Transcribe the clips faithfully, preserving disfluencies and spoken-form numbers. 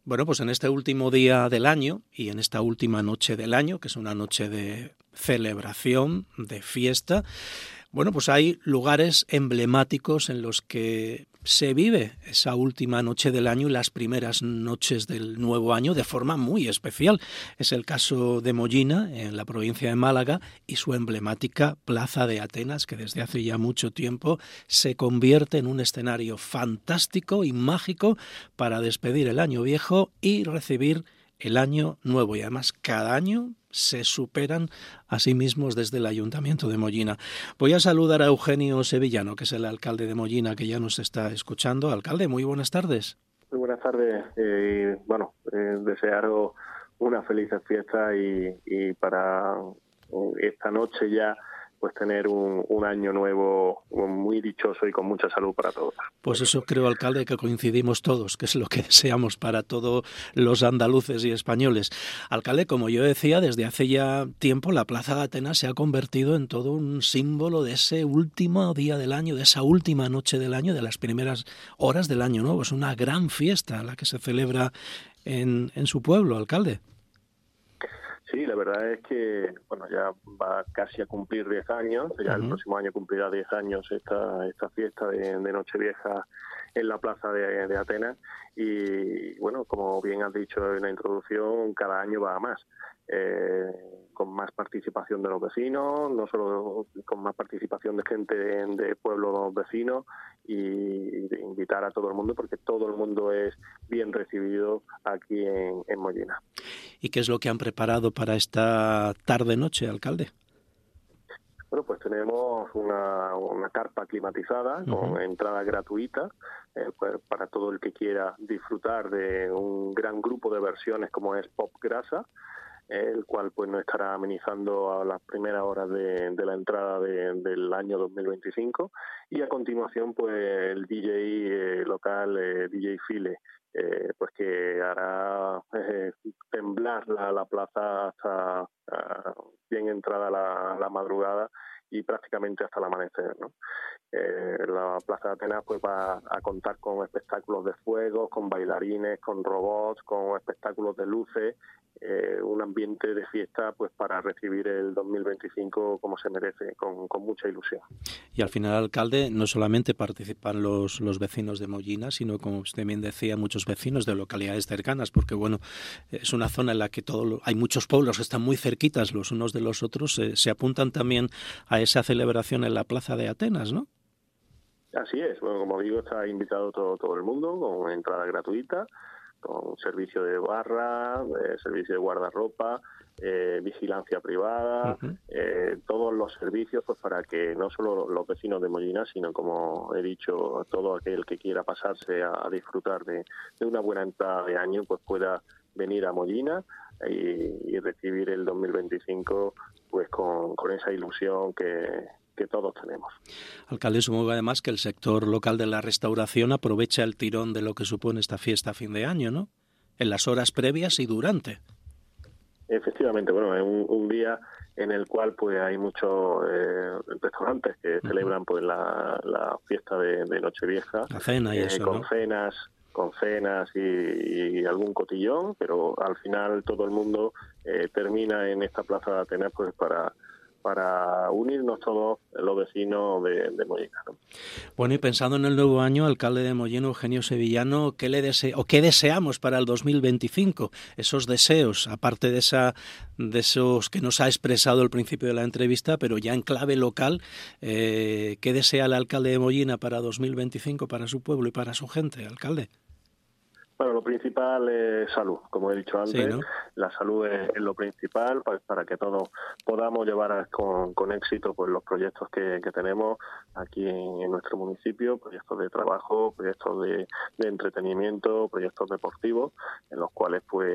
Bueno, pues en este último día del año y en esta última noche del año, que es una noche de celebración, de fiesta, bueno, pues hay lugares emblemáticos en los que se vive esa última noche del año y las primeras noches del nuevo año de forma muy especial. Es el caso de Mollina, en la provincia de Málaga, y su emblemática Plaza de Atenas, que desde hace ya mucho tiempo se convierte en un escenario fantástico y mágico para despedir el año viejo y recibir el año nuevo. Y además cada año se superan a sí mismos desde el Ayuntamiento de Mollina. Voy a saludar a Eugenio Sevillano, que es el alcalde de Mollina, que ya nos está escuchando. Alcalde, muy buenas tardes. Muy buenas tardes. Eh, bueno, eh, desearos una feliz fiesta y, y para esta noche ya pues tener un, un año nuevo muy dichoso y con mucha salud para todos. Pues eso creo, alcalde, que coincidimos todos, que es lo que deseamos para todos los andaluces y españoles. Alcalde, como yo decía, desde hace ya tiempo la Plaza de Atenas se ha convertido en todo un símbolo de ese último día del año, de esa última noche del año, de las primeras horas del año nuevo. Es una gran fiesta la que se celebra en, en su pueblo, alcalde. Sí, la verdad es que bueno, ya va casi a cumplir diez años, ya uh-huh. El próximo año cumplirá diez años esta esta fiesta de, de Nochevieja en la Plaza de, de Atenas y bueno, como bien has dicho en la introducción, cada año va a más, eh, con más participación de los vecinos, no solo con más participación de gente de, de pueblos vecinos y de invitar a todo el mundo porque todo el mundo es bien recibido aquí en, en Mollina. ¿Y qué es lo que han preparado para esta tarde-noche, alcalde? Bueno, pues tenemos una, una carpa climatizada con uh-huh. entrada gratuita eh, pues para todo el que quiera disfrutar de un gran grupo de versiones como es Pop Grasa, eh, el cual pues nos estará amenizando a las primeras horas de, de la entrada de, del año dos mil veinticinco y a continuación pues el D J eh, local, eh, D J File, Eh, pues que hará eh, temblar la, la plaza hasta uh, bien entrada la, la madrugada y prácticamente hasta el amanecer, ¿no? Eh, la Plaza de Atenas pues va a contar con espectáculos de fuego, con bailarines, con robots, con espectáculos de luces, eh, un ambiente de fiesta pues para recibir el dos mil veinticinco como se merece, con, con mucha ilusión. Y al final, alcalde, no solamente participan los, los vecinos de Mollina, sino, como usted bien decía, muchos vecinos de localidades cercanas, porque bueno, es una zona en la que todo, hay muchos pueblos que están muy cerquitas los unos de los otros, eh, se apuntan también a esa celebración en la Plaza de Atenas, ¿no? Así es, bueno, como digo, está invitado todo, todo el mundo con entrada gratuita, con servicio de barra, eh, servicio de guardarropa, eh, vigilancia privada, uh-huh. eh, todos los servicios pues para que no solo los vecinos de Mollina, sino como he dicho, todo aquel que quiera pasarse a, a disfrutar de, de una buena entrada de año pues pueda venir a Mollina y, y recibir el dos mil veinticinco pues con, con esa ilusión que que todos tenemos. Alcalde, supongo además que el sector local de la restauración aprovecha el tirón de lo que supone esta fiesta a fin de año, ¿no? En las horas previas y durante. Efectivamente, bueno, es un, un día en el cual pues hay muchos eh, restaurantes que uh-huh. celebran pues la, la fiesta de, de Nochevieja. La cena y eh, eso, con ¿no? cenas, con cenas y, y algún cotillón, pero al final todo el mundo eh, termina en esta Plaza de Atenas pues para para unirnos todos los vecinos de, de Mollina, ¿no? Bueno, y pensando en el nuevo año, alcalde de Mollina, Eugenio Sevillano, ¿qué le dese- o qué deseamos para el dos mil veinticinco? Esos deseos, aparte de esa, de esos que nos ha expresado al principio de la entrevista, pero ya en clave local, eh, ¿qué desea el alcalde de Mollina para dos mil veinticinco, para su pueblo y para su gente, alcalde? Bueno, lo principal es salud, como he dicho antes, sí, ¿no? La salud es, es lo principal para, para que todos podamos llevar a, con, con éxito pues los proyectos que, que tenemos aquí en, en nuestro municipio, proyectos de trabajo, proyectos de, de entretenimiento, proyectos deportivos, en los cuales pues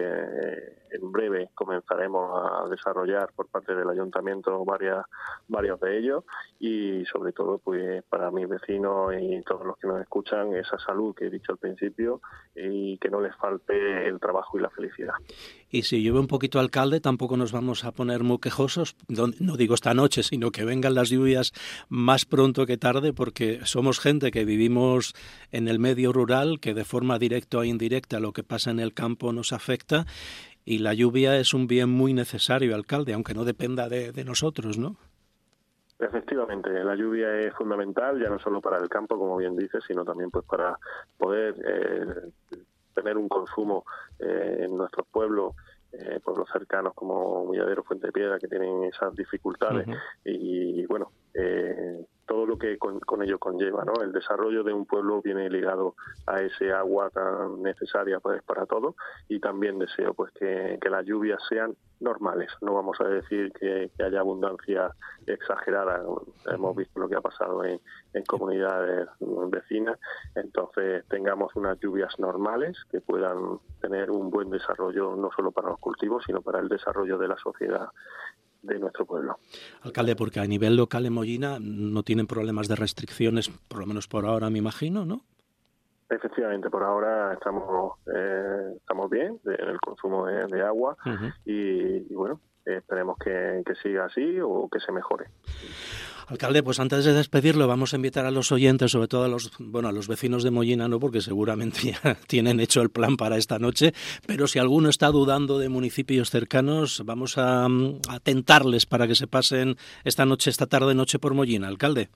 en breve comenzaremos a desarrollar por parte del ayuntamiento varias, varios de ellos y sobre todo pues para mis vecinos y todos los que nos escuchan esa salud que he dicho al principio y y que no les falte el trabajo y la felicidad. Y si llueve un poquito, alcalde, tampoco nos vamos a poner muy quejosos, no digo esta noche, sino que vengan las lluvias más pronto que tarde, porque somos gente que vivimos en el medio rural, que de forma directa o indirecta lo que pasa en el campo nos afecta, y la lluvia es un bien muy necesario, alcalde, aunque no dependa de, de nosotros, ¿no? Efectivamente, la lluvia es fundamental, ya no solo para el campo, como bien dices, sino también pues para poder eh, tener un consumo eh, en nuestros pueblos, eh, pueblos cercanos como Mulladero, Fuente Piedra, que tienen esas dificultades. Uh-huh. Y, y bueno, eh, todo lo que con, con ello conlleva, ¿no? El desarrollo de un pueblo viene ligado a ese agua tan necesaria pues para todos, y también deseo pues que, que las lluvias sean normales. No vamos a decir que, que haya abundancia exagerada. Hemos visto lo que ha pasado en, en comunidades vecinas. Entonces tengamos unas lluvias normales que puedan tener un buen desarrollo no solo para los cultivos, sino para el desarrollo de la sociedad de nuestro pueblo. Alcalde, porque a nivel local en Mollina no tienen problemas de restricciones, por lo menos por ahora, me imagino, ¿no? Efectivamente, por ahora estamos eh, estamos bien en el consumo de, de agua. Uh-huh. y, y bueno, esperemos que, que siga así o que se mejore. Alcalde, pues antes de despedirlo vamos a invitar a los oyentes, sobre todo a los bueno a los vecinos de Mollina, no, porque seguramente ya tienen hecho el plan para esta noche, pero si alguno está dudando de municipios cercanos, vamos a, a tentarles para que se pasen esta noche, esta tarde noche por Mollina, alcalde.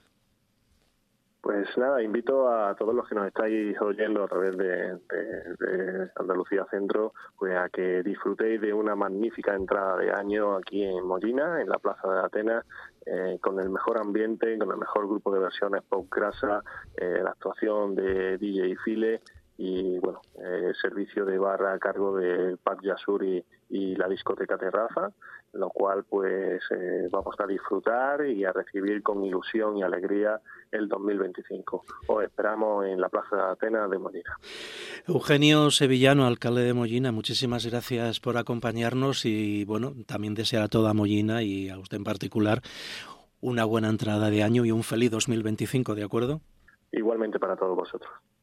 Pues nada, invito a todos los que nos estáis oyendo a través de, de, de Andalucía Centro, pues a que disfrutéis de una magnífica entrada de año aquí en Mollina, en la Plaza de Atenas, eh, con el mejor ambiente, con el mejor grupo de versiones pop grasa, eh, la actuación de D J File y bueno, eh, servicio de barra a cargo de Pac Yasur y, y la discoteca Terraza, lo cual pues eh, vamos a disfrutar y a recibir con ilusión y alegría el dos mil veinticinco. Os esperamos en la Plaza de Atenas de Mollina. Eugenio Sevillano, alcalde de Mollina, muchísimas gracias por acompañarnos y bueno, también desear a toda Mollina y a usted en particular una buena entrada de año y un feliz dos mil veinticinco, ¿de acuerdo? Igualmente para todos vosotros.